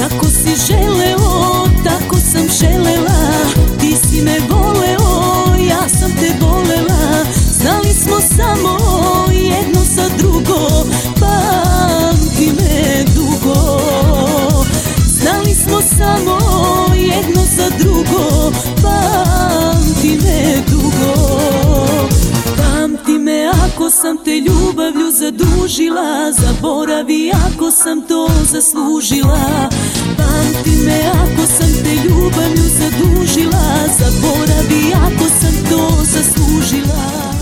Kako si želeo, tako sam želela. Ti si me voleo, ja sam te volela. Znali smo samo jedno za drugo, pamti me dugo. Znali smo samo jedno za drugo, pamti me dugo. Pamti me ako sam te ljubavlju zadužila, zaboravi ako sam to zaslužila. Pamti me ako sam te ljubavlju zadužila, zaboravi ako sam to zaslužila.